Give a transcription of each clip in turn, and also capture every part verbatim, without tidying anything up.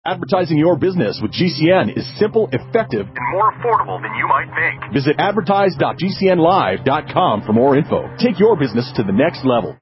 Advertising your business with G C N is simple, effective, and more affordable than you might think. Visit advertise dot g c n live dot com for more info. Take your business to the next level.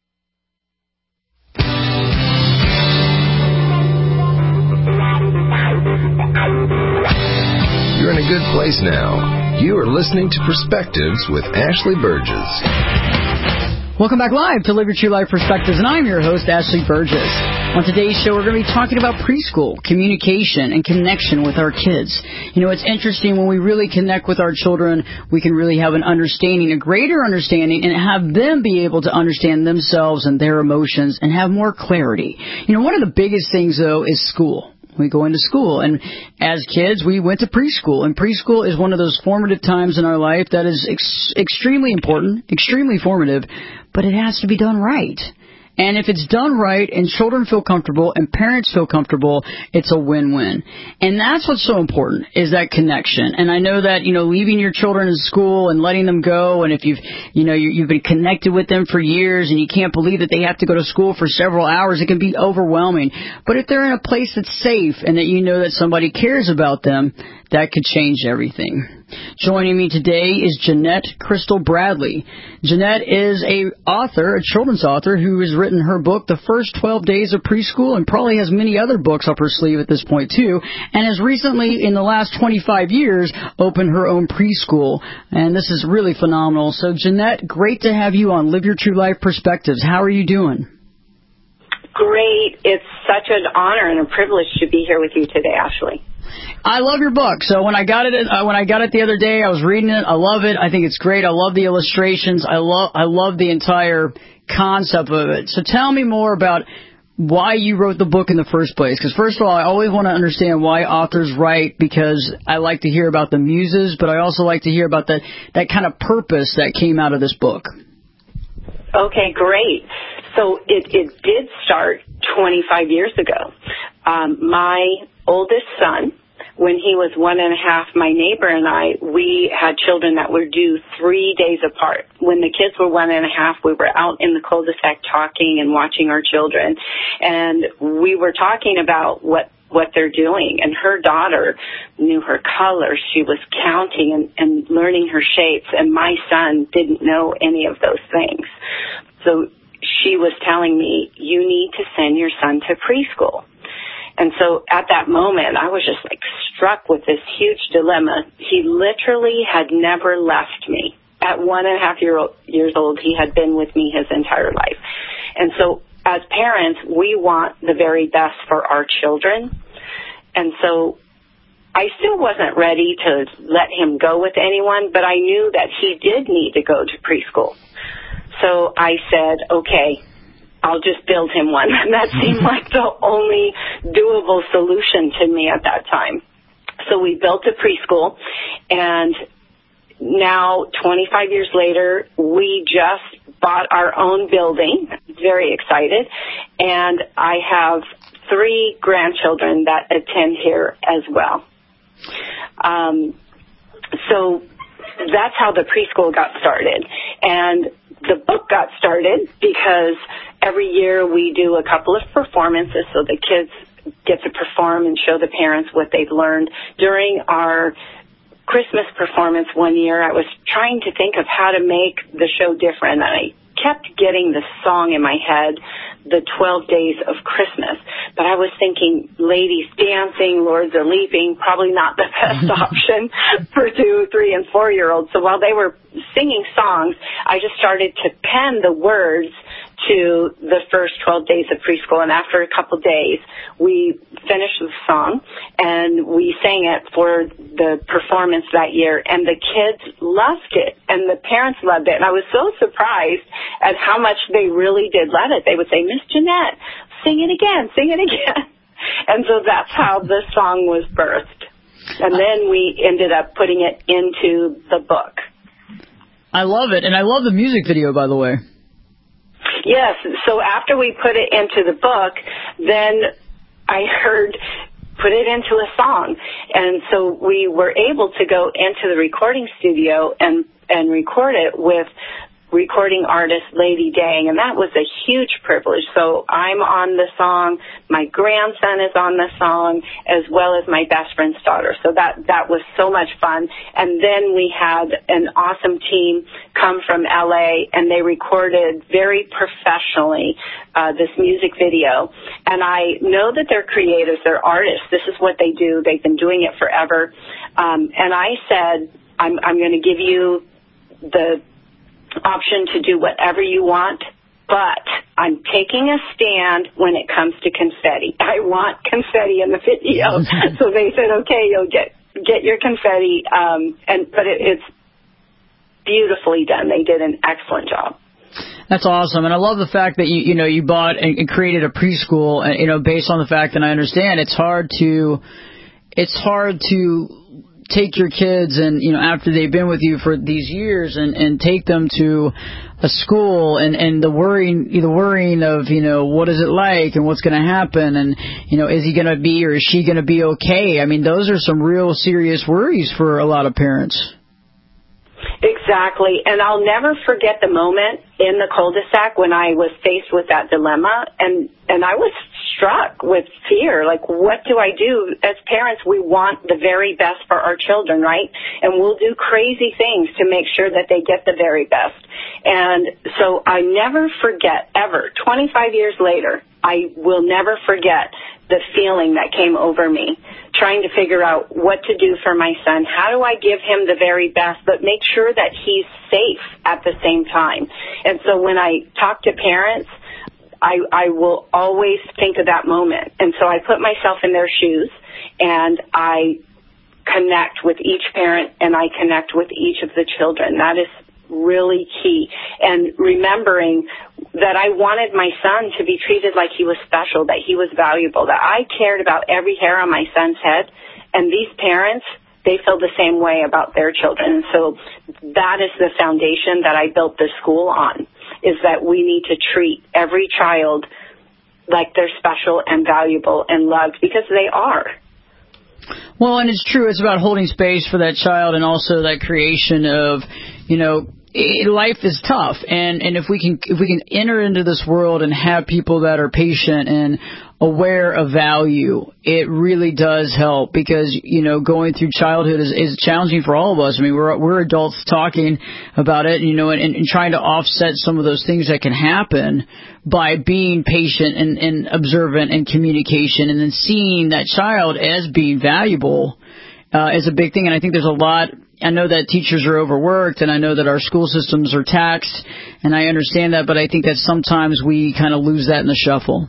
You're in a good place now. You are listening to Perspectives with Ashley Burgess. Welcome back live to Live Your True Life Perspectives, and I'm your host, Ashley Burgess. On today's show, we're going to be talking about preschool, communication, and connection with our kids. You know, it's interesting when we really connect with our children, we can really have an understanding, a greater understanding, and have them be able to understand themselves and their emotions and have more clarity. You know, one of the biggest things, though, is school. We go into school, and as kids, we went to preschool, and preschool is one of those formative times in our life that is ex- extremely important, extremely formative, but it has to be done right. And if it's done right and children feel comfortable and parents feel comfortable, it's a win-win. And that's what's so important, is that connection. And I know that, you know, leaving your children in school and letting them go, and if you've, you know, you've been connected with them for years and you can't believe that they have to go to school for several hours, it can be overwhelming. But if they're in a place that's safe and that you know that somebody cares about them, that could change everything. Joining me today is Jeanette Crystal Bradley. Jeanette is a author, a children's author, who has written her book, The First twelve Days of Preschool, and probably has many other books up her sleeve at this point, too, and has recently, in the last twenty-five years, opened her own preschool. And this is really phenomenal. So, Jeanette, great to have you on Live Your True Life Perspectives. How are you doing? Great. It's such an honor and a privilege to be here with you today, Ashley. I love your book. So when I got it, uh, when I got it the other day, I was reading it. I love it. I think it's great. I love the illustrations. I love, I love the entire concept of it. So tell me more about why you wrote the book in the first place. Because first of all, I always want to understand why authors write, because I like to hear about the muses, but I also like to hear about that, that kind of purpose that came out of this book. Okay, great. So it, it did start twenty-five years ago. Um, my oldest son, when he was one and a half, my neighbor and I, we had children that were due three days apart. When the kids were one and a half, we were out in the cul-de-sac talking and watching our children. And we were talking about what what they're doing. And her daughter knew her colors. She was counting and, and learning her shapes. And my son didn't know any of those things. So she was telling me, you need to send your son to preschool. And so at that moment, I was just like struck with this huge dilemma. He literally had never left me. At one and a half year old, years old, he had been with me his entire life. And so as parents, we want the very best for our children. And so I still wasn't ready to let him go with anyone, but I knew that he did need to go to preschool. So I said, okay, I'll just build him one. And that seemed like the only doable solution to me at that time. So we built a preschool, and now twenty-five years later, we just bought our own building. Very excited. And I have three grandchildren that attend here as well. Um, so that's how the preschool got started. And the book got started because every year we do a couple of performances so the kids get to perform and show the parents what they've learned. During our Christmas performance one year, I was trying to think of how to make the show different, and I kept getting the song in my head, the twelve Days of Christmas. But I was thinking ladies dancing, lords a leaping, probably not the best option for two, three, and four-year-olds. So while they were singing songs, I just started to pen the words to the first twelve days of preschool. And after a couple days, we finished the song, and we sang it for the performance that year. And the kids loved it, and the parents loved it. And I was so surprised at how much they really did love it. They would say, Miss Jeanette, sing it again, sing it again. And so that's how the song was birthed. And then we ended up putting it into the book. I love it, and I love the music video, by the way. Yes, so after we put it into the book, then I heard, put it into a song. And so we were able to go into the recording studio and, and record it with recording artist Lady Dang, and that was a huge privilege. So I'm on the song, my grandson is on the song, as well as my best friend's daughter. So that, that was so much fun. And then we had an awesome team come from L A, and they recorded very professionally uh, this music video. And I know that they're creatives, they're artists. This is what they do. They've been doing it forever. Um, and I said, I'm, I'm going to give you the option to do whatever you want, but I'm taking a stand when it comes to confetti. I want confetti in the video. So they said, okay, you'll get get your confetti, um, and but it, it's beautifully done. They did an excellent job. That's awesome, and I love the fact that you you know you bought and created a preschool, you know, based on the fact that I understand it's hard to it's hard to take your kids and, you know, after they've been with you for these years and, and take them to a school and, and the worrying, the worrying of, you know, what is it like and what's going to happen and, you know, is he going to be or is she going to be okay? I mean, those are some real serious worries for a lot of parents. Exactly. And I'll never forget the moment in the cul-de-sac when I was faced with that dilemma. And, and I was struck with fear. Like, what do I do? As parents, we want the very best for our children, right? And we'll do crazy things to make sure that they get the very best. And so I never forget, ever, twenty-five years later, I will never forget the feeling that came over me, trying to figure out what to do for my son. How do I give him the very best, but make sure that he's safe at the same time? And so when I talk to parents, I, I will always think of that moment. And so I put myself in their shoes, and I connect with each parent, and I connect with each of the children. That is really key. And remembering that I wanted my son to be treated like he was special, that he was valuable, that I cared about every hair on my son's head. And these parents, they feel the same way about their children. So that is the foundation that I built this school on, is that we need to treat every child like they're special and valuable and loved, because they are. Well, and it's true. It's about holding space for that child and also that creation of, you know, it, life is tough. And, and if we can if we can enter into this world and have people that are patient and aware of value, it really does help, because, you know, going through childhood is, is challenging for all of us. I mean, we're we're adults talking about it, you know, and, and trying to offset some of those things that can happen by being patient and, and observant and communication, and then seeing that child as being valuable uh, is a big thing. And I think there's a lot. I know that teachers are overworked, and I know that our school systems are taxed, and I understand that, but I think that sometimes we kind of lose that in the shuffle.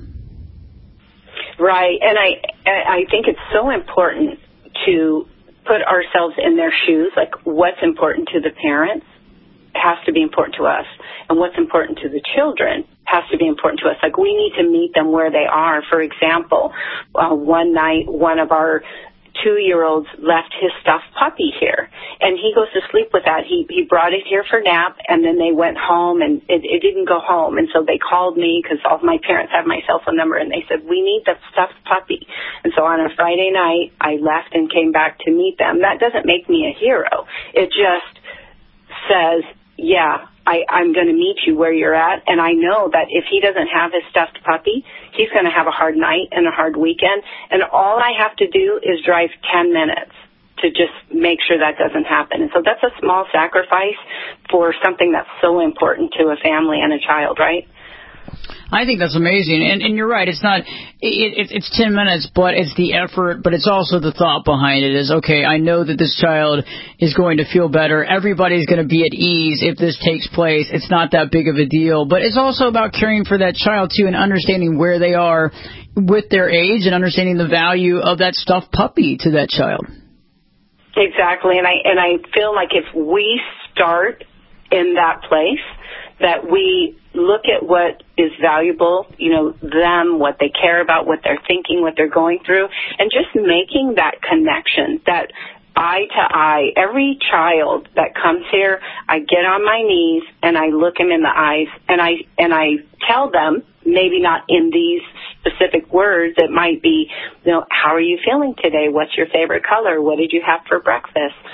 Right, and I I think it's so important to put ourselves in their shoes. Like, what's important to the parents has to be important to us, and what's important to the children has to be important to us. Like, we need to meet them where they are. For example, uh, one night, one of our two-year-olds left his stuffed puppy here, and he goes to sleep with that. He he brought it here for nap, and then they went home, and it, it didn't go home. And so they called me, because all of my parents have my cell phone number, and they said, we need the stuffed puppy. And so on a Friday night, I left and came back to meet them. That doesn't make me a hero. It just says, yeah, I, I'm going to meet you where you're at, and I know that if he doesn't have his stuffed puppy, he's going to have a hard night and a hard weekend, and all I have to do is drive ten minutes to just make sure that doesn't happen. And so that's a small sacrifice for something that's so important to a family and a child, right? I think that's amazing, and, and you're right. It's not, it, it, it's ten minutes, but it's the effort, but it's also the thought behind it is, okay, I know that this child is going to feel better. Everybody's going to be at ease if this takes place. It's not that big of a deal, but it's also about caring for that child, too, and understanding where they are with their age and understanding the value of that stuffed puppy to that child. Exactly, and I, and I feel like if we start in that place, that we look at what is valuable, you know, them, what they care about, what they're thinking, what they're going through, and just making that connection, that eye to eye. Every child that comes here, I get on my knees and I look them in the eyes, and I and I tell them, maybe not in these specific words, it might be, you know, how are you feeling today? What's your favorite color? What did you have for breakfast?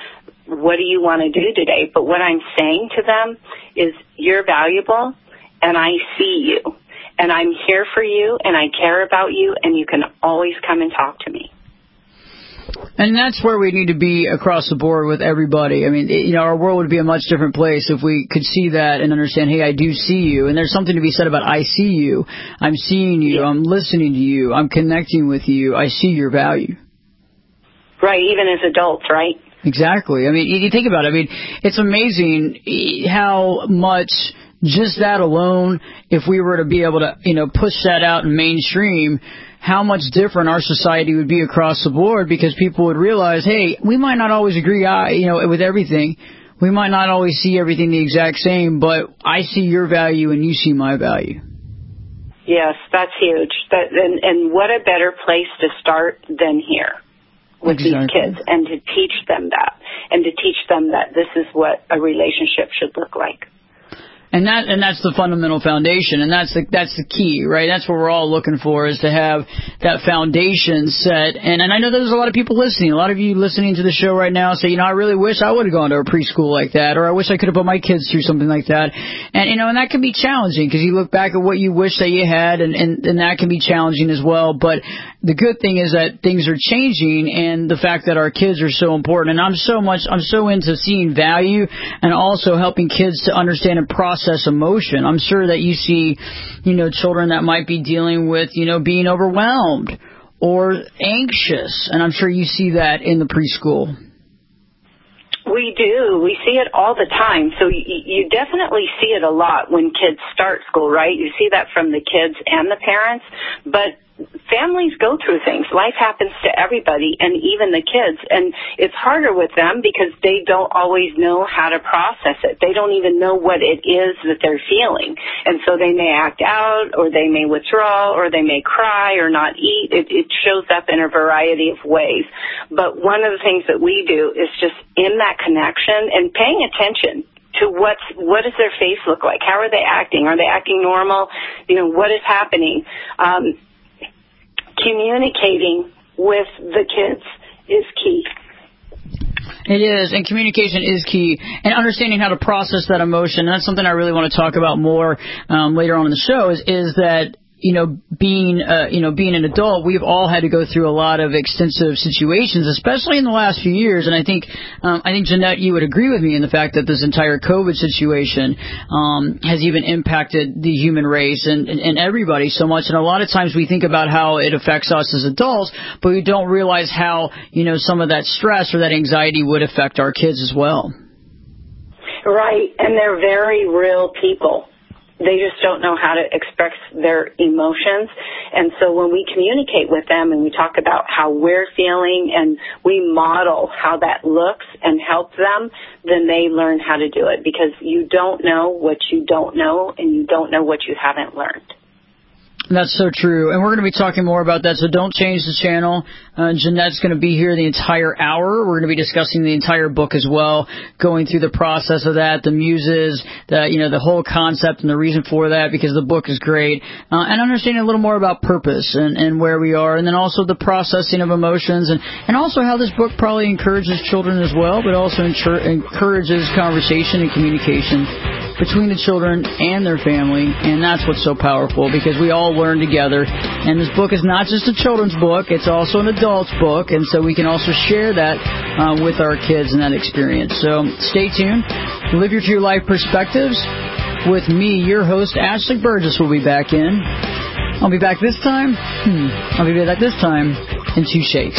what do you want to do today? But what I'm saying to them is, you're valuable, and I see you, and I'm here for you, and I care about you, and you can always come and talk to me. And that's where we need to be across the board with everybody. I mean, it, you know, our world would be a much different place if we could see that and understand, hey, I do see you. And there's something to be said about, I see you, I'm seeing you, I'm listening to you, I'm connecting with you, I see your value. Right, even as adults, right? Exactly. I mean, you think about it. I mean, it's amazing how much just that alone, if we were to be able to, you know, push that out in mainstream, how much different our society would be across the board, because people would realize, hey, we might not always agree, you know, with everything. We might not always see everything the exact same, but I see your value and you see my value. Yes, that's huge. That, and, and what a better place to start than here with exactly. these kids, and to teach them that, and to teach them that this is what a relationship should look like. And that and that's the fundamental foundation, and that's the that's the key, right? That's what we're all looking for, is to have that foundation set. And and I know there's a lot of people listening. A lot of you listening to the show right now say, you know, I really wish I would have gone to a preschool like that, or I wish I could have put my kids through something like that. And you know, and that can be challenging, because you look back at what you wish that you had, and, and and that can be challenging as well. But the good thing is that things are changing, and the fact that our kids are so important. And I'm so much I'm so into seeing value, and also helping kids to understand and process emotion. I'm sure that you see, you know, children that might be dealing with, you know, being overwhelmed or anxious, and I'm sure you see that in the preschool. We do. We see it all the time. So you, you definitely see it a lot when kids start school, right? You see that from the kids and the parents, but families go through things. Life happens to everybody, and even the kids. And it's harder with them because they don't always know how to process it. They don't even know what it is that they're feeling. And so they may act out, or they may withdraw, or they may cry or not eat. It, it shows up in a variety of ways. But one of the things that we do is just in that connection and paying attention to what's, what does their face look like? How are they acting? Are they acting normal? You know, what is happening? Um, Communicating with the kids is key. It is, and communication is key, and understanding how to process that emotion. And that's something I really want to talk about more um, later on in the show. Is is that, you know, being uh, you know being an adult, we've all had to go through a lot of extensive situations, especially in the last few years. And I think um, I think Jeanette, you would agree with me in the fact that this entire COVID situation um, has even impacted the human race and, and, and everybody so much. And a lot of times we think about how it affects us as adults, but we don't realize how, you know, some of that stress or that anxiety would affect our kids as well. Right, and they're very real people. They just don't know how to express their emotions. And so when we communicate with them and we talk about how we're feeling and we model how that looks and help them, then they learn how to do it, because you don't know what you don't know, and you don't know what you haven't learned. That's so true. And we're going to be talking more about that, so don't change the channel. Uh, Jeanette's going to be here the entire hour. We're going to be discussing the entire book as well, going through the process of that, the muses, the, you know, the whole concept and the reason for that, because the book is great. Uh, and understanding a little more about purpose and, and where we are, and then also the processing of emotions, and, and also how this book probably encourages children as well, but also encour- encourages conversation and communication between the children and their family. And that's what's so powerful, because we all learn together. And this book is not just a children's book, it's also an adult's book, and so we can also share that uh, with our kids and that experience. So stay tuned. Live Your True Life Perspectives with me, your host, Ashley Burgess, will be back in. I'll be back this time. Hmm. I'll be back this time in two shakes.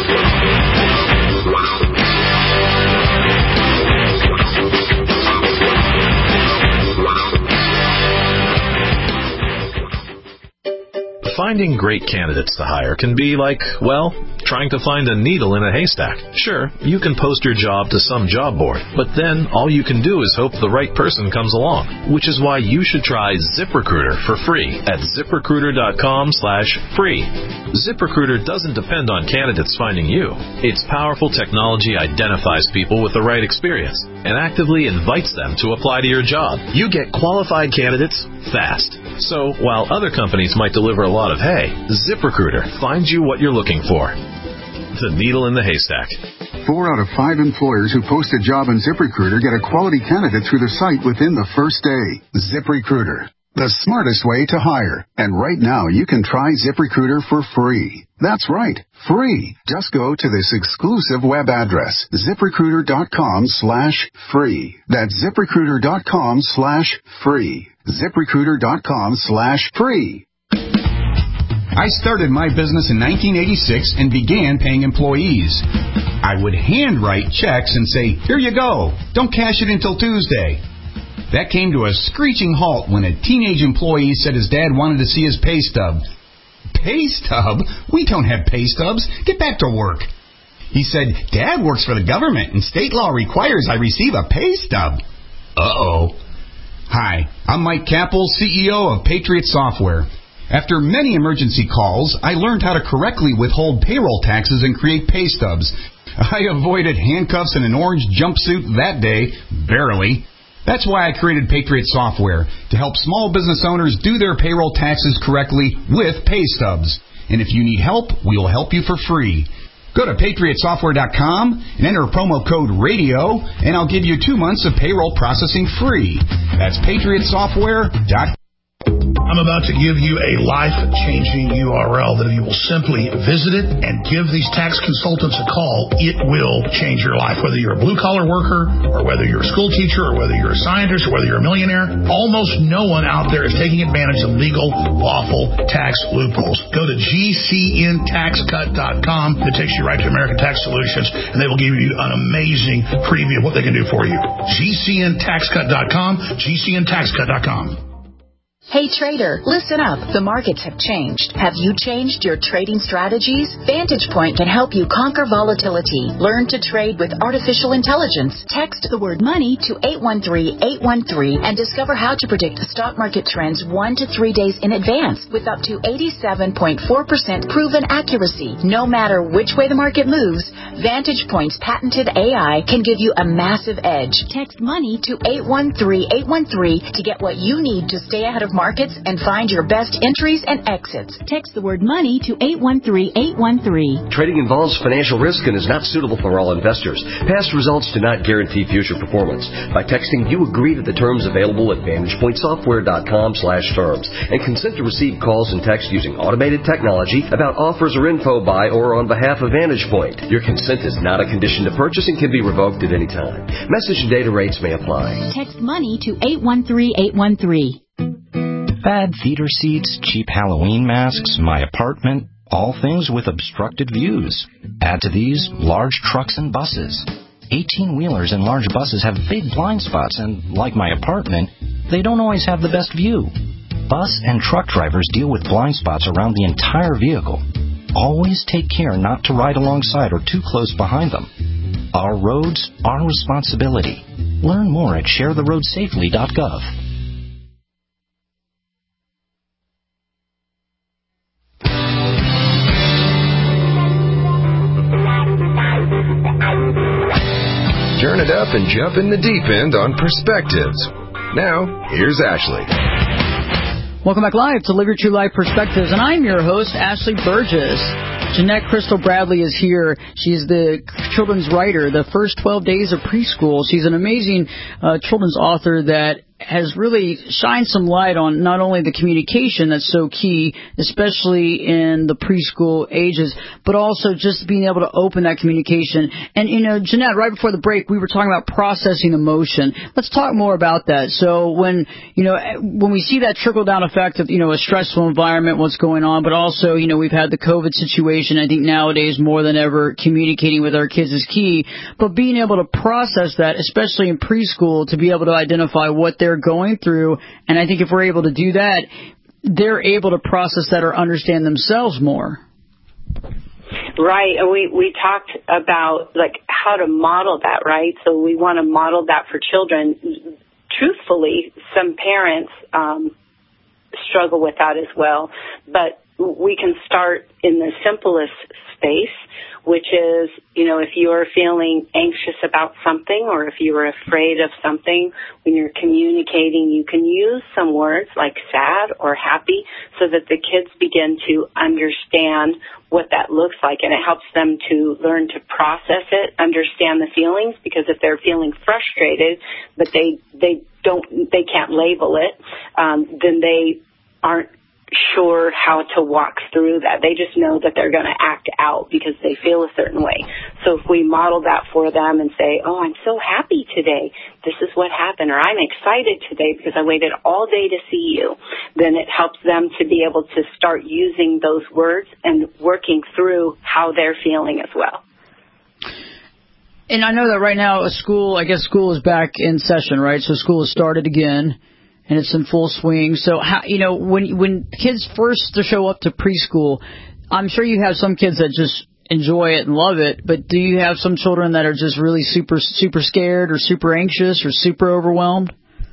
Finding great candidates to hire can be like, well, trying to find a needle in a haystack. Sure, you can post your job to some job board, but then all you can do is hope the right person comes along, which is why you should try ZipRecruiter for free at ZipRecruiter.com slash free. ZipRecruiter doesn't depend on candidates finding you. Its powerful technology identifies people with the right experience and actively invites them to apply to your job. You get qualified candidates fast. So, while other companies might deliver a lot of hay, ZipRecruiter finds you what you're looking for. The needle in the haystack. four out of five employers who post a job on ZipRecruiter get a quality candidate through the site within the first day. ZipRecruiter, the smartest way to hire. And right now, you can try ZipRecruiter for free. That's right, free. Just go to this exclusive web address, ZipRecruiter.com slash free. That's ZipRecruiter.com slash free. ZipRecruiter.com slash free. I started my business in nineteen eighty-six and began paying employees. I would handwrite checks and say, here you go, don't cash it until Tuesday. That came to a screeching halt when a teenage employee said his dad wanted to see his pay stub. Pay stub? We don't have pay stubs. Get back to work. He said, Dad works for the government and state law requires I receive a pay stub. Uh-oh. Hi, I'm Mike Capel, C E O of Patriot Software. After many emergency calls, I learned how to correctly withhold payroll taxes and create pay stubs. I avoided handcuffs and an orange jumpsuit that day, barely. That's why I created Patriot Software, to help small business owners do their payroll taxes correctly with pay stubs. And if you need help, we will help you for free. Go to patriot software dot com and enter promo code RADIO, and I'll give you two months of payroll processing free. That's patriot software dot com. I'm about to give you a life-changing U R L that if you will simply visit it and give these tax consultants a call, it will change your life. Whether you're a blue-collar worker or whether you're a school teacher or whether you're a scientist or whether you're a millionaire, almost no one out there is taking advantage of legal, lawful tax loopholes. Go to G C N tax cut dot com. It takes you right to American Tax Solutions, and they will give you an amazing preview of what they can do for you. G C N tax cut dot com, G C N tax cut dot com. Hey trader, listen up. The markets have changed. Have you changed your trading strategies? Vantage Point can help you conquer volatility. Learn to trade with artificial intelligence. Text the word money to eight one three, eight one three and discover how to predict the stock market trends one to three days in advance with up to eighty-seven point four percent proven accuracy. No matter which way the market moves, Vantage Point's patented A I can give you a massive edge. Text money to eight one three, eight one three to get what you need to stay ahead of markets and find your best entries and exits. Text the word money to eight one three, eight one three. Trading involves financial risk and is not suitable for all investors. Past results do not guarantee future performance. By texting, you agree to the terms available at vantage point software dot com slash terms and consent to receive calls and text using automated technology about offers or info by or on behalf of Vantage Point. Your consent is not a condition to purchase and can be revoked at any time. Message and data rates may apply. Text money to eight one three, eight one three. Bad theater seats, cheap Halloween masks, my apartment, all things with obstructed views. Add to these, large trucks and buses. eighteen-wheelers and large buses have big blind spots, and like my apartment, they don't always have the best view. Bus and truck drivers deal with blind spots around the entire vehicle. Always take care not to ride alongside or too close behind them. Our roads, our responsibility. Learn more at share the road safely dot gov. Turn it up and jump in the deep end on Perspectives. Now, here's Ashley. Welcome back live to Live Your True Life Perspectives, and I'm your host, Ashley Burgess. Jeanette Crystal Bradley is here. She's the children's writer, The First twelve Days of Preschool. She's an amazing uh, children's author that has really shined some light on not only the communication that's so key, especially in the preschool ages, but also just being able to open that communication. And, you know, Jeanette, right before the break, we were talking about processing emotion. Let's talk more about that. So when, you know, when we see that trickle-down effect of, you know, a stressful environment, what's going on, but also, you know, we've had the COVID situation. I think nowadays more than ever, communicating with our kids is key. But being able to process that, especially in preschool, to be able to identify what they're going through, and I think if we're able to do that, they're able to process that or understand themselves more. Right, and we, we talked about, like, how to model that, right? So we want to model that for children. Truthfully, some parents um, struggle with that as well, but we can start in the simplest space which is, you know, if you're feeling anxious about something or if you're afraid of something, when you're communicating, you can use some words like sad or happy so that the kids begin to understand what that looks like, and it helps them to learn to process it, understand the feelings, because if they're feeling frustrated, but they they don't they can't label it, um, then they aren't sure how to walk through that. They just know that they're going to act out because they feel a certain way. So if we model that for them and say, oh, I'm so happy today, this is what happened, or I'm excited today because I waited all day to see you, then it helps them to be able to start using those words and working through how they're feeling as well. And I know that right now, a school, I guess school is back in session, right? So school has started again, and it's in full swing. So, how, you know, when when kids first show up to preschool, I'm sure you have some kids that just enjoy it and love it, but do you have some children that are just really super, super scared or super anxious or super overwhelmed?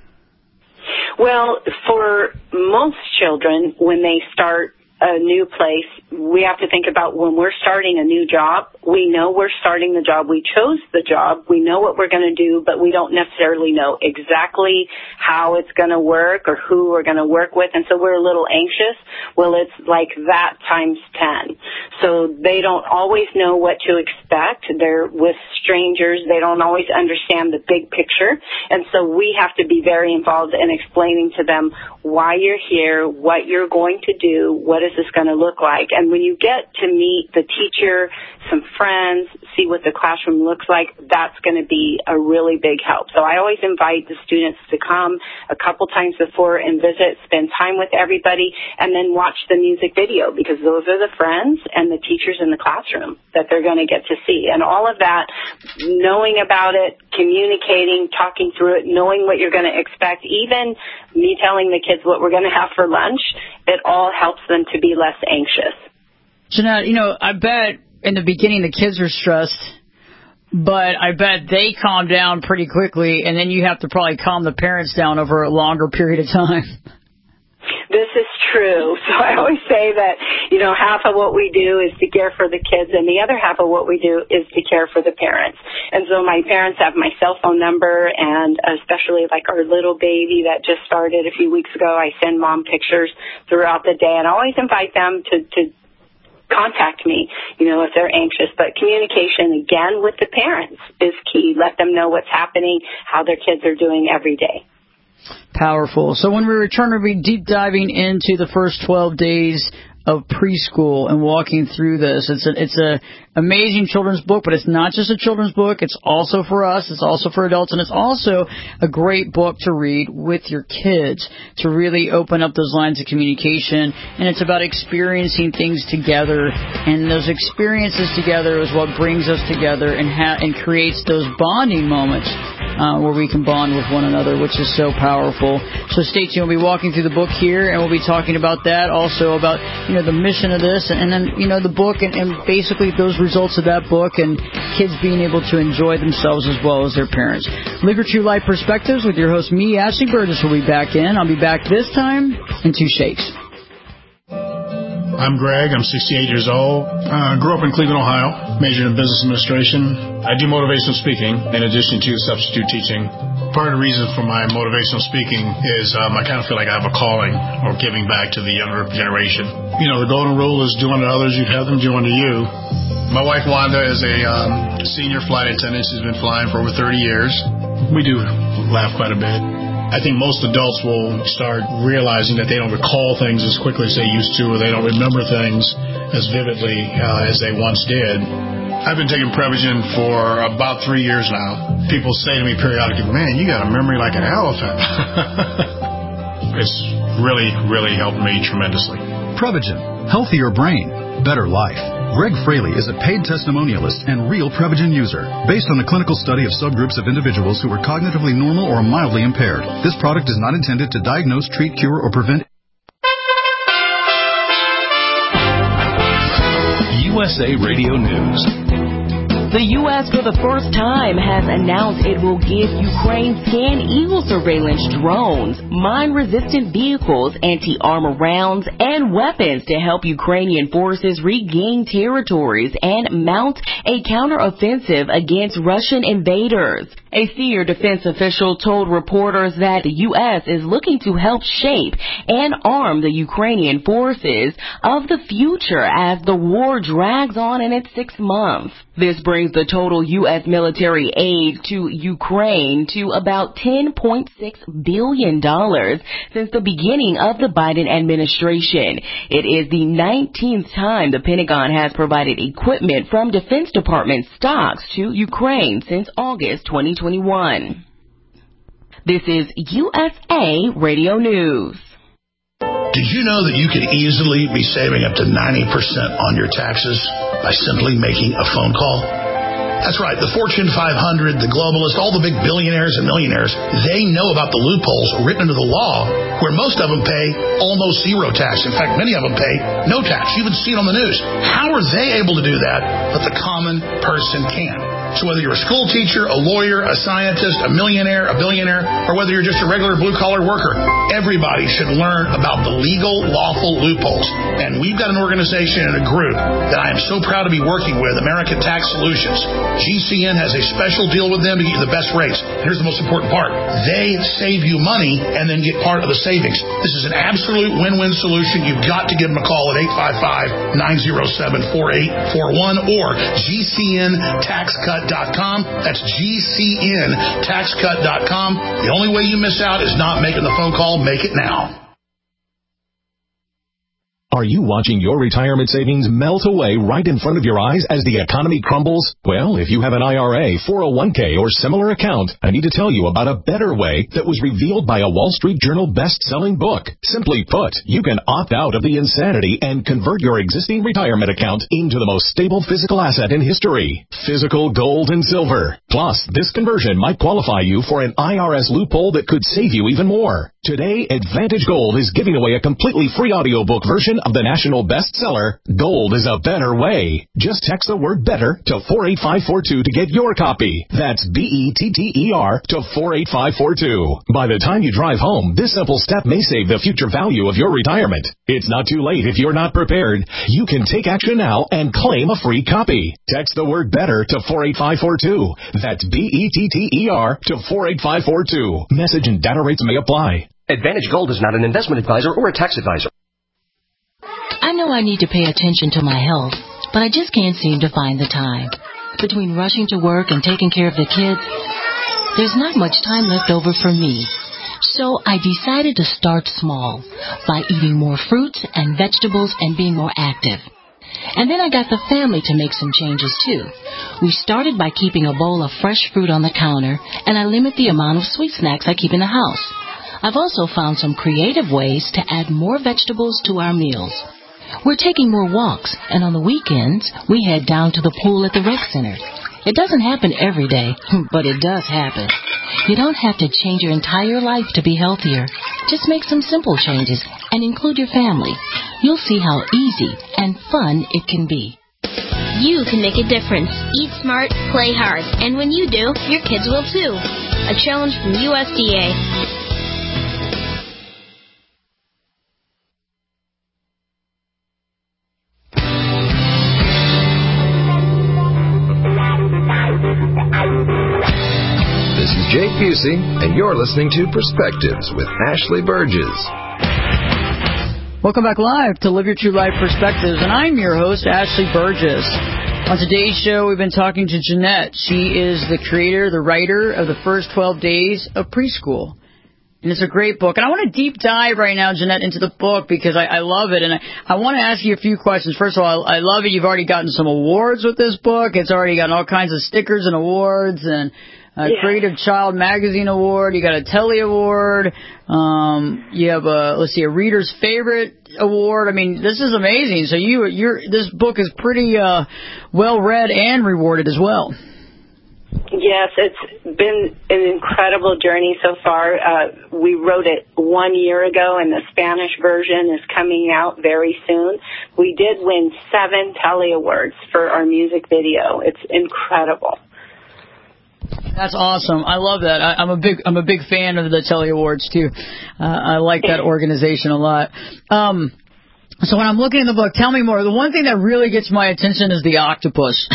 Well, for most children, when they start a new place, we have to think about when we're starting a new job, we know we're starting the job. We chose the job. We know what we're going to do, but we don't necessarily know exactly how it's going to work or who we're going to work with. And so we're a little anxious. Well, it's like that times ten. So they don't always know what to expect. They're with strangers. They don't always understand the big picture. And so we have to be very involved in explaining to them why you're here, what you're going to do, what is this going to look like. And when you get to meet the teacher, some friends, see what the classroom looks like, that's going to be a really big help. So I always invite the students to come a couple times before and visit, spend time with everybody, and then watch the music video, because those are the friends and the teachers in the classroom that they're going to get to see. And all of that, knowing about it, communicating, talking through it, knowing what you're going to expect, even me telling the kids what we're going to have for lunch, it all helps them to be less anxious. Jeanette, you know, I bet in the beginning the kids are stressed, but I bet they calm down pretty quickly, and then you have to probably calm the parents down over a longer period of time. This is true. So I always say that, you know, half of what we do is to care for the kids, and the other half of what we do is to care for the parents. And so my parents have my cell phone number, and especially like our little baby that just started a few weeks ago, I send mom pictures throughout the day, and I always invite them to, to contact me, you know, if they're anxious. But communication, again, with the parents is key. Let them know what's happening, how their kids are doing every day. Powerful. So when we return, we'll be deep diving into the first twelve days of preschool and walking through this. It's a, it's a amazing children's book, but it's not just a children's book. It's also for us. It's also for adults, and it's also a great book to read with your kids to really open up those lines of communication. And it's about experiencing things together, and those experiences together is what brings us together and ha- and creates those bonding moments uh, where we can bond with one another, which is so powerful. So stay tuned. We'll be walking through the book here, and we'll be talking about that, also about, you know, the mission of this, and then, you know, the book, and, and basically those results of that book, and kids being able to enjoy themselves as well as their parents. Live Your True Life Perspectives with your host, me, Ashley Burgess, will be back in. I'll be back this time in two shakes. I'm Greg. I'm sixty-eight years old. I uh, grew up in Cleveland, Ohio, majored in business administration. I do motivational speaking in addition to substitute teaching. Part of the reason for my motivational speaking is um, I kind of feel like I have a calling or giving back to the younger generation. You know, the golden rule is do unto others, you'd have them do unto you. My wife, Wanda, is a um, senior flight attendant. She's been flying for over thirty years. We do laugh quite a bit. I think most adults will start realizing that they don't recall things as quickly as they used to, or they don't remember things as vividly uh, as they once did. I've been taking Prevagen for about three years now. People say to me periodically, man, you got a memory like an elephant. It's really, really helped me tremendously. Prevagen. Healthier brain. Better life. Greg Fraley is a paid testimonialist and real Prevagen user. Based on a clinical study of subgroups of individuals who are cognitively normal or mildly impaired, this product is not intended to diagnose, treat, cure, or prevent. U S A Radio News. The U S for the first time has announced it will give Ukraine Scan-Eagle surveillance drones, mine-resistant vehicles, anti-armor rounds, and weapons to help Ukrainian forces regain territories and mount a counteroffensive against Russian invaders. A senior defense official told reporters that the U S is looking to help shape and arm the Ukrainian forces of the future as the war drags on in its sixth month. This brings the total U S military aid to Ukraine to about ten point six billion dollars since the beginning of the Biden administration. It is the nineteenth time the Pentagon has provided equipment from Defense Department stocks to Ukraine since August twenty twenty-one. This is U S A Radio News. Did you know that you could easily be saving up to ninety percent on your taxes by simply making a phone call? That's right. The Fortune five hundred, the globalists, all the big billionaires and millionaires, they know about the loopholes written into the law where most of them pay almost zero tax. In fact, many of them pay no tax. You even see it on the news. How are they able to do that, but the common person can? So whether you're a school teacher, a lawyer, a scientist, a millionaire, a billionaire, or whether you're just a regular blue-collar worker, everybody should learn about the legal, lawful loopholes. And we've got an organization and a group that I am so proud to be working with, American Tax Solutions. G C N has a special deal with them to get you the best rates. Here's the most important part. They save you money and then get part of the savings. This is an absolute win-win solution. You've got to give them a call at eight five five, nine oh seven, four eight four one or G C N tax cut dot com. That's G C N tax cut dot com. The only way you miss out is not making the phone call. Make it now. Are you watching your retirement savings melt away right in front of your eyes as the economy crumbles? Well, if you have an I R A, four oh one k, or similar account, I need to tell you about a better way that was revealed by a Wall Street Journal best-selling book. Simply put, you can opt out of the insanity and convert your existing retirement account into the most stable physical asset in history, physical gold and silver. Plus, this conversion might qualify you for an I R S loophole that could save you even more. Today, Advantage Gold is giving away a completely free audiobook version of the national bestseller, Gold is a Better Way. Just text the word better to four eight five four two to get your copy. That's B E T T E R to four eight five four two. By the time you drive home, this simple step may save the future value of your retirement. It's not too late if you're not prepared. You can take action now and claim a free copy. Text the word better to four eight five four two. That's B E T T E R to four eight five four two. Message and data rates may apply. Advantage Gold is not an investment advisor or a tax advisor. I know I need to pay attention to my health, but I just can't seem to find the time. Between rushing to work and taking care of the kids, there's not much time left over for me. So I decided to start small by eating more fruits and vegetables and being more active. And then I got the family to make some changes too. We started by keeping a bowl of fresh fruit on the counter, and I limit the amount of sweet snacks I keep in the house. I've also found some creative ways to add more vegetables to our meals. We're taking more walks, and on the weekends, we head down to the pool at the rec center. It doesn't happen every day, but it does happen. You don't have to change your entire life to be healthier. Just make some simple changes and include your family. You'll see how easy and fun it can be. You can make a difference. Eat smart, play hard, and when you do, your kids will too. A challenge from U S D A. This is Jake Busey, and you're listening to Perspectives with Ashley Burgess. Welcome back live to Live Your True Life Perspectives, and I'm your host, Ashley Burgess. On today's show, we've been talking to Jeanette. She is the creator, the writer of The First twelve Days of Preschool. And it's a great book. And I want to deep dive right now, Jeanette, into the book because I, I love it. And I, I want to ask you a few questions. First of all, I, I love it. You've already gotten some awards with this book. It's already gotten all kinds of stickers and awards and a yeah. Creative Child Magazine Award. You got a Telly Award. Um, you have a, let's see, a Reader's Favorite Award. I mean, this is amazing. So you, you're, this book is pretty uh, well read and rewarded as well. Yes, it's been an incredible journey so far. Uh, we wrote it one year ago, and the Spanish version is coming out very soon. We did win seven Telly Awards for our music video. It's incredible. That's awesome. I love that. I, I'm a big I'm a big fan of the Telly Awards too. Uh, I like that organization a lot. Um, so when I'm looking in the book, tell me more. The one thing that really gets my attention is the octopus.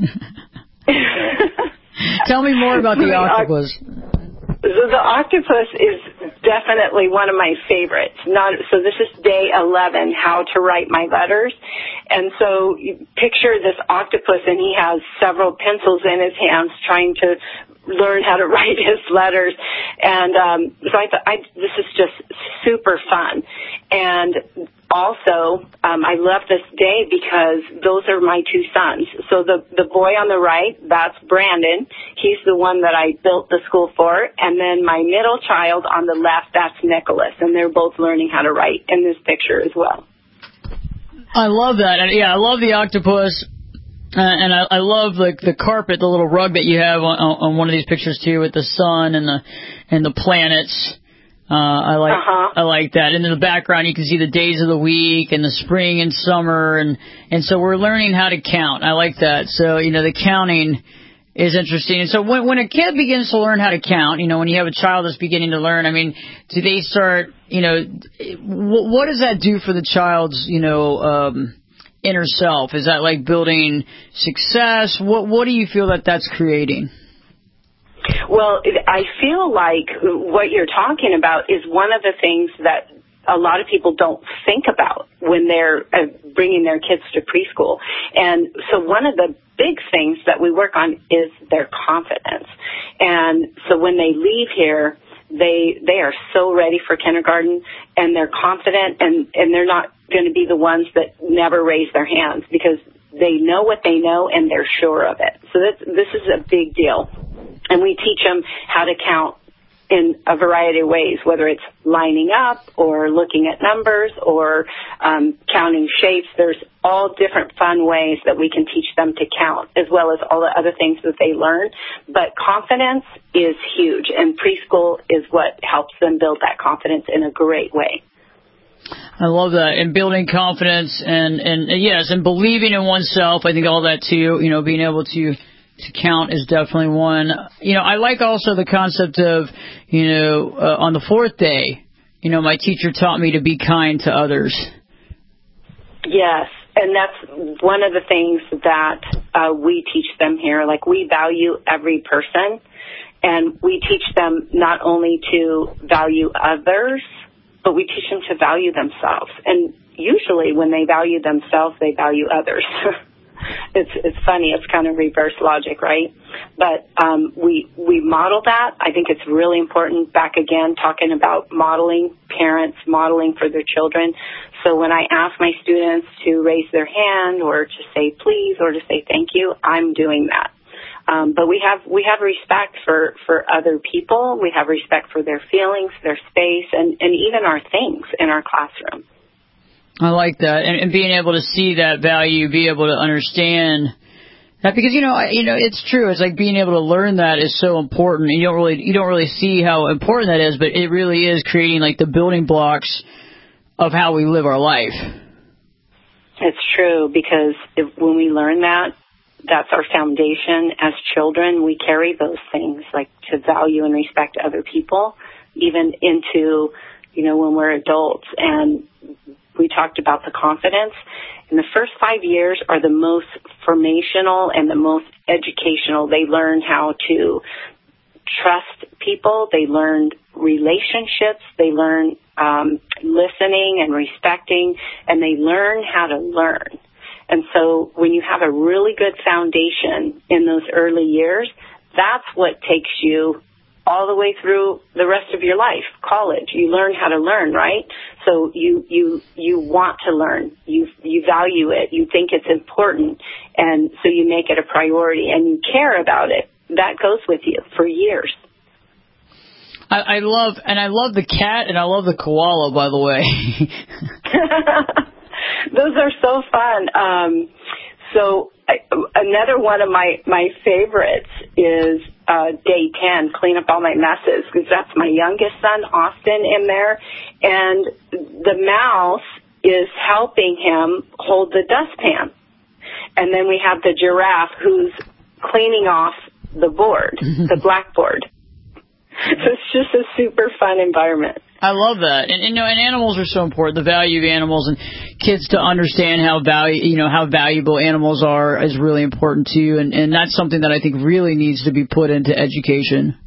Tell me more about the octopus. So the octopus is definitely one of my favorites. Not so this is day eleven, how to write my letters. And so you picture this octopus, and he has several pencils in his hands trying to learn how to write his letters. And um, so I thought, I, this is just super fun. And also, um, I love this day because those are my two sons. So the, the boy on the right, that's Brandon. He's the one that I built the school for. And then my middle child on the left, that's Nicholas. And they're both learning how to write in this picture as well. I love that. And yeah, I love the octopus. Uh, and I, I love the the carpet, the little rug that you have on, on one of these pictures too, with the sun and the and the planets. Uh, I like uh-huh. I like that. And in the background, you can see the days of the week and the spring and summer, and and so we're learning how to count. I like that. So you know, the counting is interesting. And so when when a kid begins to learn how to count, you know, when you have a child that's beginning to learn, I mean, do they start? You know, w- what does that do for the child's you know um, inner self? Is that like building success? What what do you feel that that's creating? Well, I feel like what you're talking about is one of the things that a lot of people don't think about when they're uh, bringing their kids to preschool. And so one of the big things that we work on is their confidence. And so when they leave here, they they are so ready for kindergarten, and they're confident, and, and they're not going to be the ones that never raise their hands, because they know what they know and they're sure of it. So that's, this is a big deal. And we teach them how to count in a variety of ways, whether it's lining up or looking at numbers or um, counting shapes. There's all different fun ways that we can teach them to count, as well as all the other things that they learn. But confidence is huge, and preschool is what helps them build that confidence in a great way. I love that. And building confidence and, and, and yes, and believing in oneself. I think all that too, you know, being able to to count is definitely one. You know, I like also the concept of, you know, uh, on the fourth day, you know, my teacher taught me to be kind to others. Yes, and that's one of the things that uh, we teach them here. Like, we value every person, and we teach them not only to value others, but we teach them to value themselves. And usually when they value themselves, they value others. It's it's funny. It's kind of reverse logic, right? But um, we we model that. I think it's really important. Back again, talking about modeling, parents modeling for their children. So when I ask my students to raise their hand or to say please or to say thank you, I'm doing that. Um, but we have we have respect for, for other people. We have respect for their feelings, their space, and, and even our things in our classroom. I like that, and, and being able to see that value, be able to understand that, because you know, I, you know, it's true. It's like being able to learn that is so important. And you don't really, you don't really see how important that is, but it really is creating like the building blocks of how we live our life. It's true, because if, when we learn that, that's our foundation as children. We carry those things, like to value and respect other people, even into, you know, when we're adults. And we talked about the confidence. And the first five years are the most formational and the most educational. They learn how to trust people. They learn relationships. They learn um, listening and respecting. And they learn how to learn. And so when you have a really good foundation in those early years, that's what takes you all the way through the rest of your life. College, you learn how to learn, right? So you you you want to learn. You you value it. You think it's important, and so you make it a priority, and you care about it. That goes with you for years. I, I love and I love the cat, and I love the koala, by the way. Those are so fun. Um, So I, another one of my, my favorites is uh, day ten, clean up all my messes, because that's my youngest son, Austin, in there. And the mouse is helping him hold the dustpan. And then we have the giraffe who's cleaning off the board, the blackboard. So it's just a super fun environment. I love that, and, and you know, and animals are so important. The value of animals, and kids to understand how value, you know, how valuable animals are is really important too. And, and that's something that I think really needs to be put into education.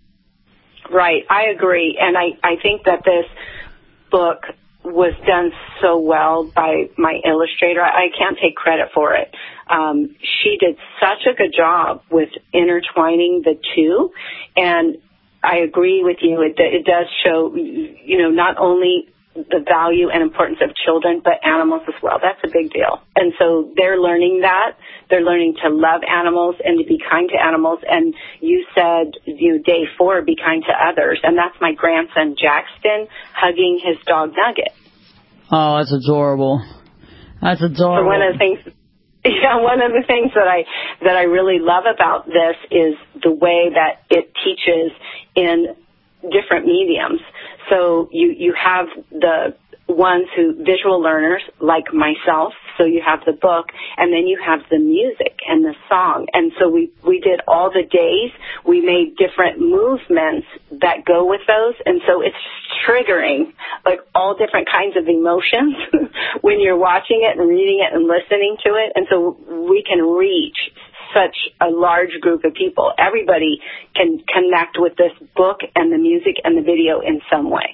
Right, I agree, and I, I think that this book was done so well by my illustrator. I, I can't take credit for it. Um, she did such a good job with intertwining the two, and I agree with you. It, it does show, you know, not only the value and importance of children, but animals as well. That's a big deal. And so they're learning that. They're learning to love animals and to be kind to animals. And you said, you know, day four, be kind to others. And that's my grandson, Jackson, hugging his dog, Nugget. Oh, that's adorable. That's adorable. So one of the things... Yeah, one of the things that I that I really love about this is the way that it teaches in different mediums. So you, you have the ones who, visual learners like myself, so you have the book, and then you have the music and the song. And so we, we did all the days. We made different movements that go with those, and so it's triggering like all different kinds of emotions when you're watching it and reading it and listening to it. And so we can reach such a large group of people. Everybody can connect with this book and the music and the video in some way.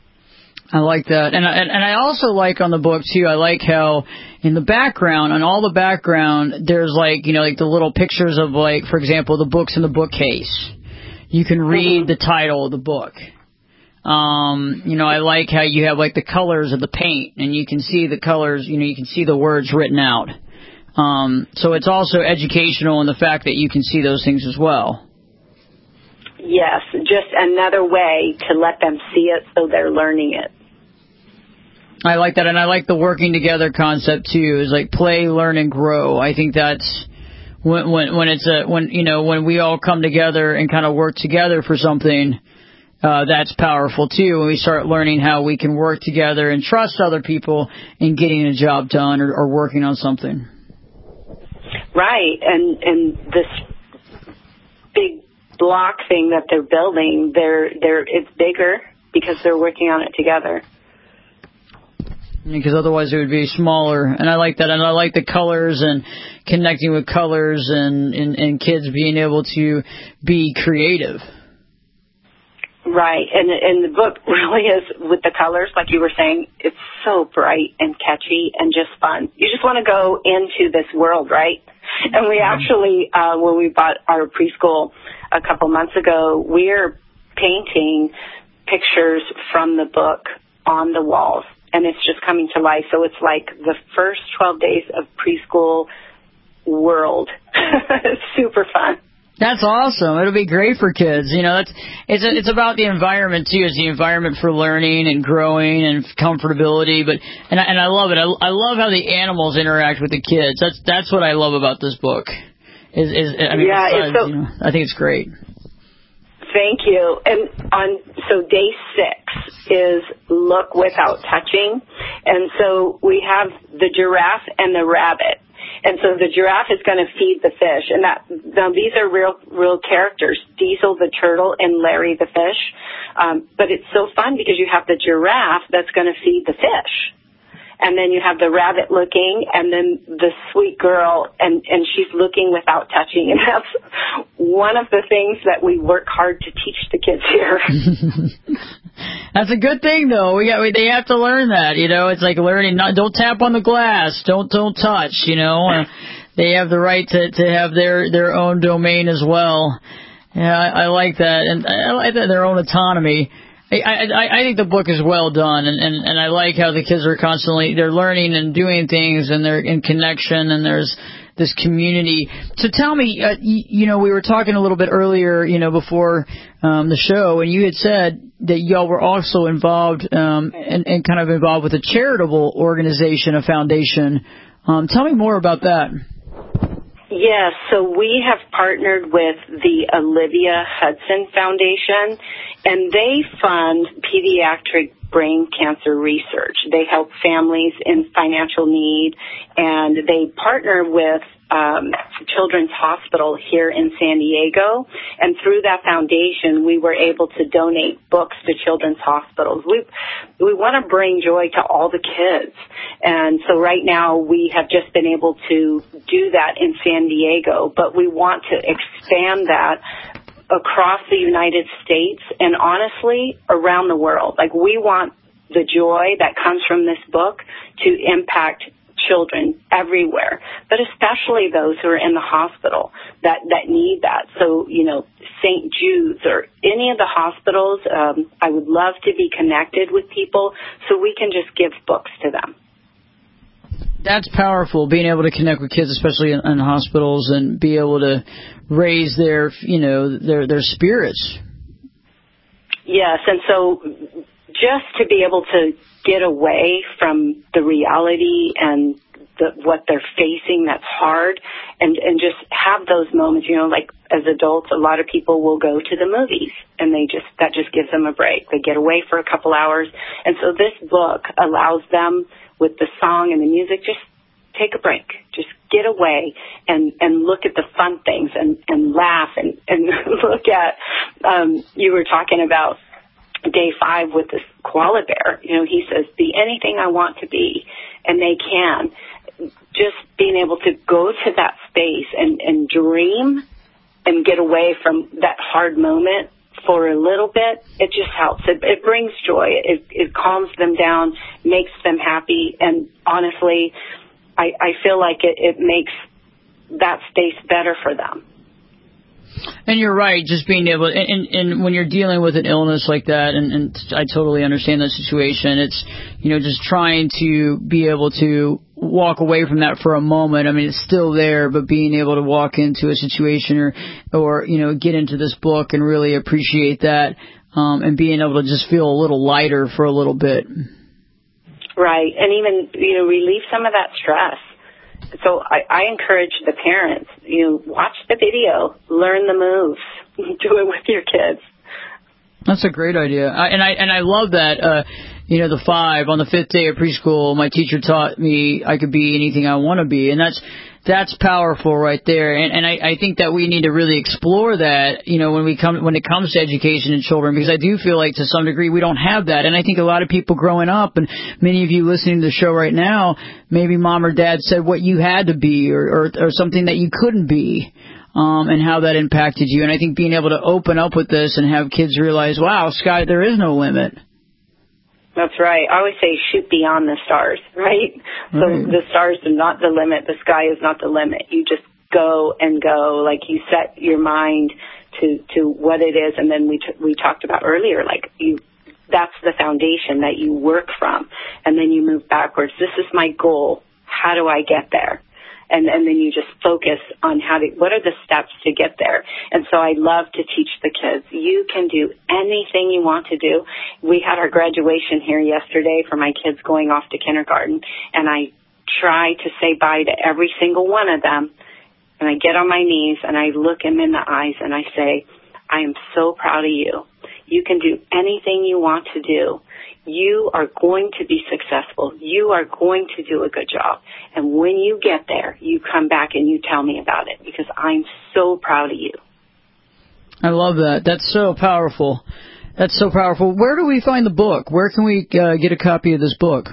I like that. And I, and I also like on the book, too, I like how in the background, on all the background, there's like, you know, like the little pictures of, like, for example, the books in the bookcase. You can read the title of the book. Um, you know, I like how you have, like, the colors of the paint, and you can see the colors, you know, you can see the words written out. Um, so it's also educational in the fact that you can see those things as well. Yes, just another way to let them see it so they're learning it. I like that, and I like the working together concept too. Is like play, learn, and grow. I think that's when when when it's a when you know when we all come together and kind of work together for something. Uh, that's powerful too. When we start learning how we can work together and trust other people in getting a job done or, or working on something. Right, and and this big block thing that they're building, they're they're it's bigger because they're working on it together. Because otherwise it would be smaller, and I like that, and I like the colors and connecting with colors and, and, and kids being able to be creative. Right, and and the book really is, with the colors, like you were saying, it's so bright and catchy and just fun. You just want to go into this world, right? And we actually, uh, when we bought our preschool a couple months ago, we're painting pictures from the book on the walls. And it's just coming to life. So it's like the first twelve days of preschool world. It's super fun. That's awesome. It'll be great for kids. You know, that's it's a, it's about the environment too. It's the environment for learning and growing and comfortability. But and I, and I love it. I, I love how the animals interact with the kids. That's that's what I love about this book. Is is I mean, yeah, besides, it's so, you know, I think it's great. Thank you. And on so day six is look without touching. And so we have the giraffe and the rabbit. And so the giraffe is going to feed the fish. And that now these are real real characters, Diesel the turtle and Larry the fish. Um, but it's so fun because you have the giraffe that's going to feed the fish. And then you have the rabbit looking, and then the sweet girl, and, and she's looking without touching. And that's one of the things that we work hard to teach the kids here. That's a good thing, though. We got we, they have to learn that. You know, it's like learning. Not, don't tap on the glass. Don't don't touch. You know, uh, they have the right to to have their their own domain as well. Yeah, I, I like that, and I like that their own autonomy. I, I, I think the book is well done, and, and, and I like how the kids are constantly, they're learning and doing things, and they're in connection, and there's this community. So tell me, uh, you, you know, we were talking a little bit earlier, you know, before um, the show, and you had said that y'all were also involved um, and, and kind of involved with a charitable organization, a foundation. Um, tell me more about that. Yes, so we have partnered with the Olivia Hudson Foundation, and they fund pediatric brain cancer research. They help families in financial need, and they partner with um, Children's Hospital here in San Diego. And through that foundation, we were able to donate books to children's hospitals. We we want to bring joy to all the kids. And so right now we have just been able to do that in San Diego, but we want to expand that across the United States and honestly around the world. Like, we want the joy that comes from this book to impact children everywhere, but especially those who are in the hospital that, that need that. So, you know, Saint Jude's or any of the hospitals, um, I would love to be connected with people so we can just give books to them. That's powerful, being able to connect with kids, especially in, in hospitals, and be able to raise their, you know, their their spirits. Yes, and so just to be able to get away from the reality and the, what they're facing that's hard, and, and just have those moments, you know, like as adults, a lot of people will go to the movies, and they just that just gives them a break. They get away for a couple hours, and so this book allows them, with the song and the music, just take a break. Just get away and, and look at the fun things and, and laugh and, and look at, um, you were talking about day five with this koala bear. You know, he says, be anything I want to be, and they can. Just being able to go to that space and, and dream and get away from that hard moment for a little bit, it just helps. It, it brings joy. It, it calms them down, makes them happy, and honestly, I, I feel like it, it makes that space better for them. And you're right, just being able, and, and, and when you're dealing with an illness like that, and, and I totally understand that situation, it's, you know, just trying to be able to walk away from that for a moment. I mean, it's still there, but being able to walk into a situation or, or you know, get into this book and really appreciate that, um, and being able to just feel a little lighter for a little bit. Right, and even, you know, relieve some of that stress. So I, I encourage the parents, you know, watch the video, learn the moves, do it with your kids. That's a great idea. I, and I and I love that, uh, you know, the five, on the fifth day of preschool, my teacher taught me I could be anything I want to be. And that's that's powerful right there. And, and I, I think that we need to really explore that, you know, when we come when it comes to education in children, because I do feel like to some degree we don't have that. And I think a lot of people growing up, and many of you listening to the show right now, maybe mom or dad said what you had to be, or, or, or something that you couldn't be. Um, and how that impacted you. And I think being able to open up with this and have kids realize, wow, sky, there is no limit. That's right. I always say shoot beyond the stars, right? So Right. the stars are not the limit. The sky is not the limit. You just go and go. Like, you set your mind to, to what it is. And then we, t- we talked about earlier, like you, that's the foundation that you work from. And then you move backwards. This is my goal. How do I get there? And, and then you just focus on how to, what are the steps to get there? And so I love to teach the kids, you can do anything you want to do. We had our graduation here yesterday for my kids going off to kindergarten, and I try to say bye to every single one of them. And I get on my knees and I look them in the eyes and I say, I am so proud of you. You can do anything you want to do. You are going to be successful. You are going to do a good job. And when you get there, you come back and you tell me about it, because I'm so proud of you. I love that. That's so powerful. That's so powerful. Where do we find the book? Where can we uh, get a copy of this book?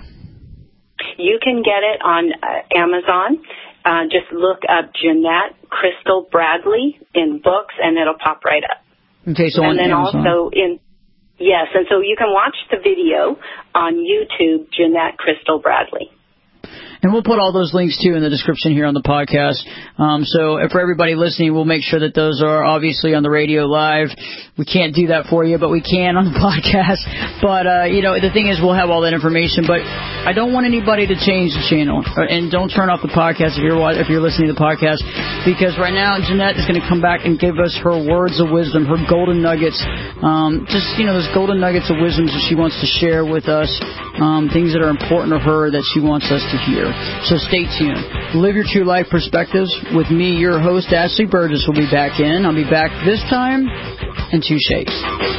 You can get it on uh, Amazon. Uh, just look up Jeanette Crystal Bradley in books, and it'll pop right up. Okay, so and on then Amazon. also in yes, and so you can watch the video on YouTube, Jeanette Crystal Bradley. And we'll put all those links, too, in the description here on the podcast. Um, so for everybody listening, we'll make sure that those are obviously on the radio live. We can't do that for you, but we can on the podcast. But, uh, you know, the thing is, we'll have all that information. But I don't want anybody to change the channel. And don't turn off the podcast if you're if you're listening to the podcast. Because right now, Jeanette is going to come back and give us her words of wisdom, her golden nuggets. Um, just, you know, those golden nuggets of wisdom that she wants to share with us. Um, things that are important to her that she wants us to hear. future. So stay tuned. Live Your True Life Perspectives with me, your host, Ashley Burgess, will be back in. I'll be back this time in two shakes.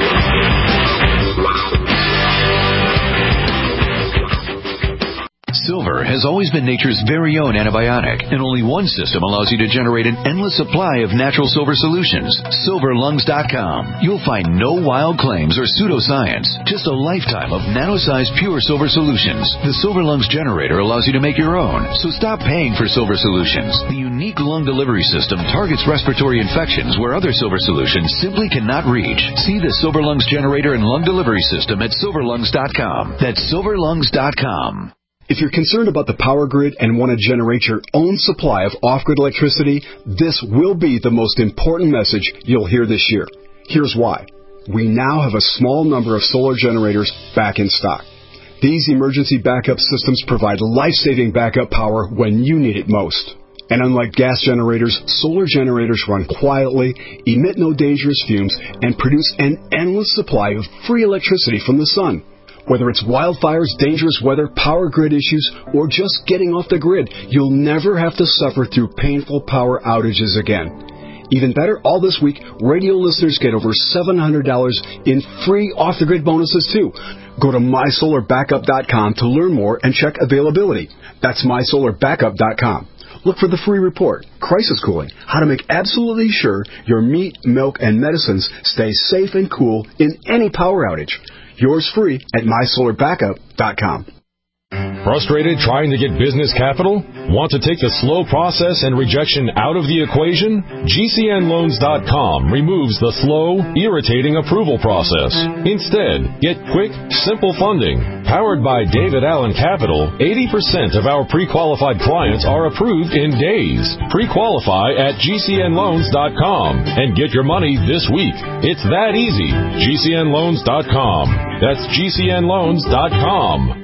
Silver has always been nature's very own antibiotic, and only one system allows you to generate an endless supply of natural silver solutions. silver lungs dot com. You'll find no wild claims or pseudoscience, just a lifetime of nano-sized pure silver solutions. The Silver Lungs generator allows you to make your own, so stop paying for silver solutions. The unique lung delivery system targets respiratory infections where other silver solutions simply cannot reach. See the Silver Lungs generator and lung delivery system at silver lungs dot com. That's silver lungs dot com. If you're concerned about the power grid and want to generate your own supply of off-grid electricity, this will be the most important message you'll hear this year. Here's why. We now have a small number of solar generators back in stock. These emergency backup systems provide life-saving backup power when you need it most. And unlike gas generators, solar generators run quietly, emit no dangerous fumes, and produce an endless supply of free electricity from the sun. Whether it's wildfires, dangerous weather, power grid issues, or just getting off the grid, you'll never have to suffer through painful power outages again. Even better, all this week, radio listeners get over seven hundred dollars in free off-the-grid bonuses, too. Go to my solar backup dot com to learn more and check availability. That's my solar backup dot com. Look for the free report, Crisis Cooling, how to make absolutely sure your meat, milk, and medicines stay safe and cool in any power outage. Yours free at my solar backup dot com. Frustrated trying to get business capital? Want to take the slow process and rejection out of the equation? G C N loans dot com removes the slow, irritating approval process. Instead, get quick, simple funding. Powered by David Allen Capital, eighty percent of our pre-qualified clients are approved in days. Pre-qualify at G C N loans dot com and get your money this week. It's that easy. G C N loans dot com. That's G C N loans dot com.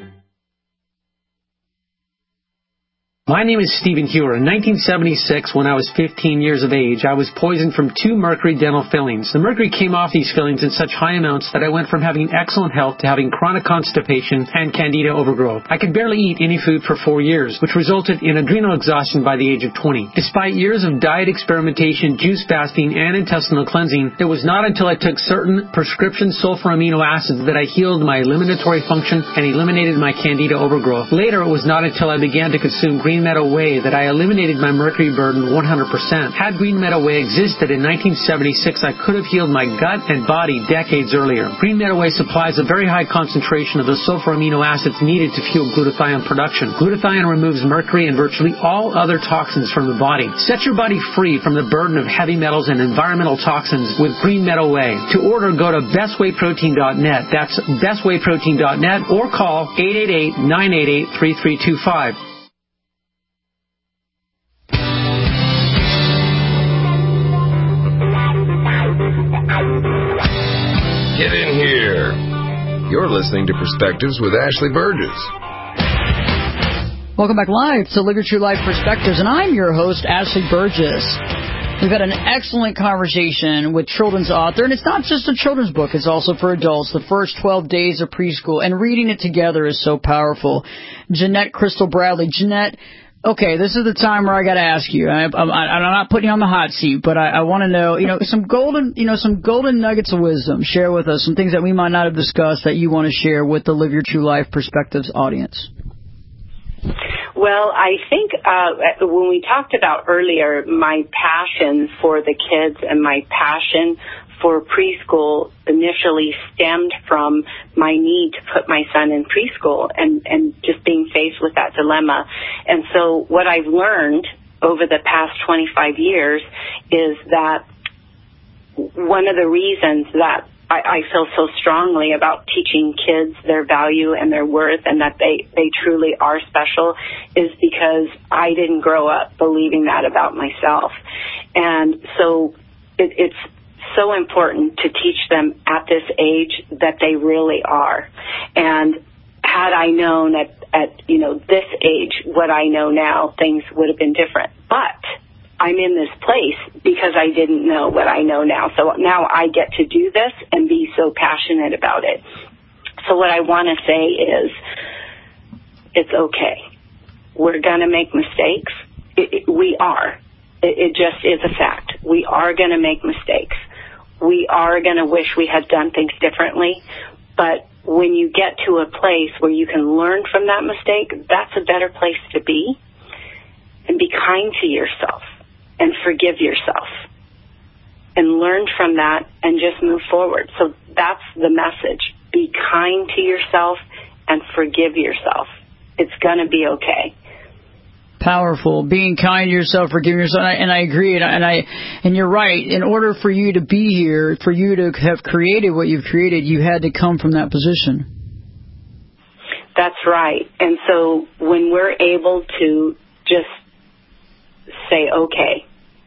My name is Stephen Hewer. In nineteen seventy-six, when I was fifteen years of age, I was poisoned from two mercury dental fillings. The mercury came off these fillings in such high amounts that I went from having excellent health to having chronic constipation and candida overgrowth. I could barely eat any food for four years, which resulted in adrenal exhaustion by the age of twenty. Despite years of diet experimentation, juice fasting, and intestinal cleansing, it was not until I took certain prescription sulfur amino acids that I healed my eliminatory function and eliminated my candida overgrowth. Later, it was not until I began to consume green Green Meadow Whey that I eliminated my mercury burden one hundred percent. Had Green Meadow Whey existed in nineteen seventy-six, I could have healed my gut and body decades earlier. Green Meadow Whey supplies a very high concentration of the sulfur amino acids needed to fuel glutathione production. Glutathione removes mercury and virtually all other toxins from the body. Set your body free from the burden of heavy metals and environmental toxins with Green Meadow Whey. To order, go to best whey protein dot net. That's best whey protein dot net or call eight eight eight, nine eight eight, three three two five. Get in here. You're listening to Perspectives with Ashley Burgess. Welcome back live to Live Your True Life Perspectives, and I'm your host, Ashley Burgess. We've had an excellent conversation with children's author, and it's not just a children's book, it's also for adults, The First twelve Days of Preschool, and reading it together is so powerful. Jeanette Crystal Bradley. Jeanette, okay, this is the time where I got to ask you. I, I'm, I'm not putting you on the hot seat, but I, I want to know, you know, some golden, you know, some golden nuggets of wisdom. Share with us some things that we might not have discussed that you want to share with the Live Your True Life Perspectives audience. Well, I think uh, when we talked about earlier, my passion for the kids and my passion for preschool initially stemmed from my need to put my son in preschool and, and just being faced with that dilemma. And so what I've learned over the past twenty-five years is that one of the reasons that I, I feel so strongly about teaching kids their value and their worth and that they, they truly are special is because I didn't grow up believing that about myself. And so it, it's so important to teach them at this age that they really are. And had I known at, at, you know, this age what I know now, things would have been different. But I'm in this place because I didn't know what I know now. So now I get to do this and be so passionate about it. So what I want to say is it's okay. we're going to make mistakes. It, it, we are. It, it just is a fact. We are going to make mistakes. We are going to wish we had done things differently. But when you get to a place where you can learn from that mistake, that's a better place to be. And be kind to yourself and forgive yourself and learn from that and just move forward. So that's the message. Be kind to yourself and forgive yourself. It's going to be okay. Powerful. Being kind to yourself, forgiving yourself, and I, and I agree, and I, and I and you're right. In order for you to be here, for you to have created what you've created, you had to come from that position. That's right. And so when we're able to just say, okay,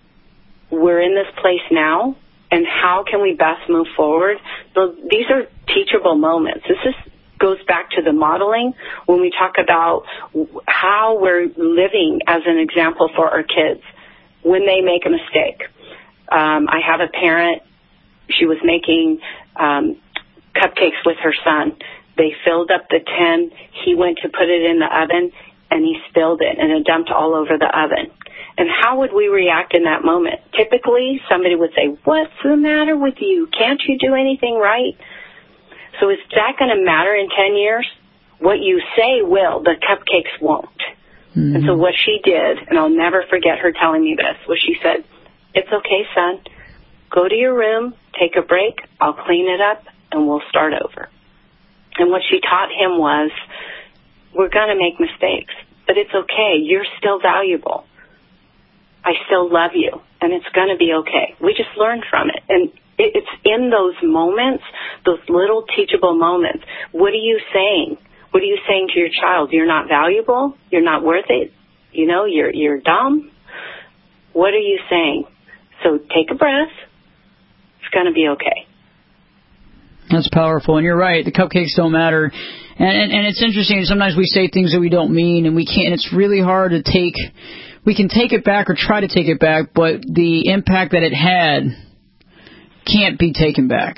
we're in this place now, and how can we best move forward? So these are teachable moments. This is goes back to the modeling when we talk about how we're living as an example for our kids when they make a mistake. Um, I have a parent, she was making um, cupcakes with her son. They filled up the tin. He went to put it in the oven, and he spilled it, and it dumped all over the oven. And how would we react in that moment? Typically, somebody would say, what's the matter with you? Can't you do anything right? So is that going to matter in ten years? What you say will, the cupcakes won't. Mm-hmm. And so what she did, and I'll never forget her telling me this, was she said, it's okay, son. Go to your room, take a break, I'll clean it up, and we'll start over. And what she taught him was, we're going to make mistakes, but it's okay. You're still valuable. I still love you, and it's going to be okay. We just learn from it. And it's in those moments, those little teachable moments. What are you saying? What are you saying to your child? You're not valuable? You're not worth it? You know, you're you're dumb? What are you saying? So take a breath. It's going to be okay. That's powerful, and you're right. The cupcakes don't matter. And, and, and it's interesting. Sometimes we say things that we don't mean, and we can't. And it's really hard to take. We can take it back or try to take it back, but the impact that it had can't be taken back.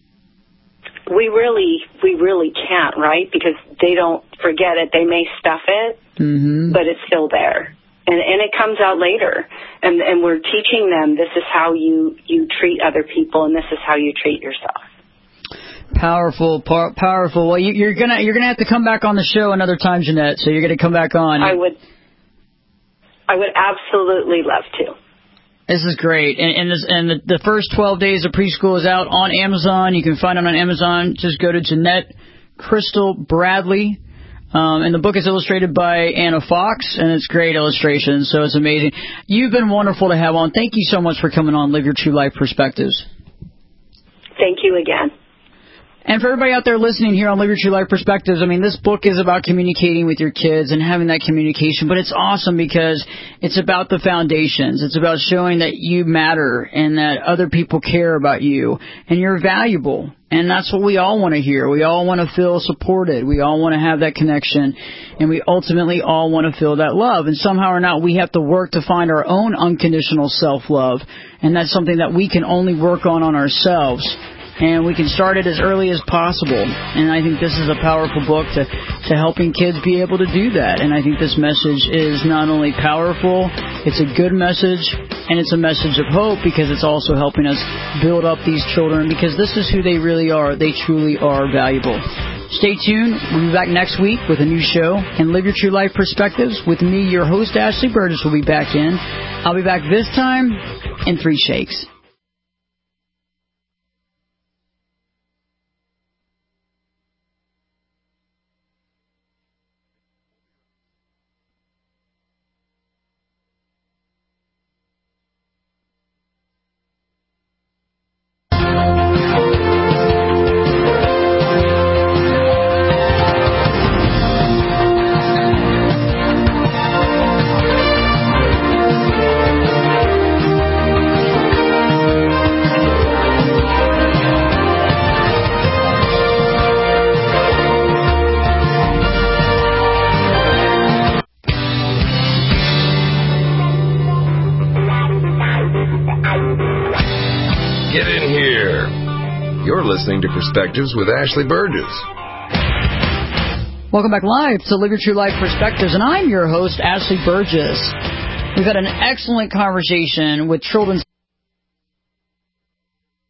We really, we really can't, right? Because they don't forget it. They may stuff it, mm-hmm. but it's still there. And, and it comes out later. And, and we're teaching them this is how you, you treat other people, and this is how you treat yourself. Powerful, par- powerful. Well, you, you're gonna you're gonna have to come back on the show another time, Jeanette. So you're gonna come back on. I would, I would absolutely love to. This is great. And, and, this, and the, the first twelve days of preschool is out on Amazon. You can find it on Amazon. Just go to Jeanette Crystal Bradley. Um, and the book is illustrated by Anna Fox, and it's great illustrations, so it's amazing. You've been wonderful to have on. Thank you so much for coming on Live Your True Life Perspectives. Thank you again. And for everybody out there listening here on Live Your True Life Perspectives, I mean, this book is about communicating with your kids and having that communication, but it's awesome because it's about the foundations. It's about showing that you matter and that other people care about you and you're valuable. And that's what we all want to hear. We all want to feel supported. We all want to have that connection. And we ultimately all want to feel that love. And somehow or not, we have to work to find our own unconditional self-love. And that's something that we can only work on on ourselves. And we can start it as early as possible. And I think this is a powerful book to, to helping kids be able to do that. And I think this message is not only powerful, it's a good message, and it's a message of hope because it's also helping us build up these children because this is who they really are. They truly are valuable. Stay tuned. We'll be back next week with a new show. And Live Your True Life Perspectives with me, your host, Ashley Burgess, will be back in. I'll be back this time in three shakes. Listening to Perspectives with Ashley Burgess. Welcome back live to Live Your True Life Perspectives, and I'm your host, Ashley Burgess. We've had an excellent conversation with children's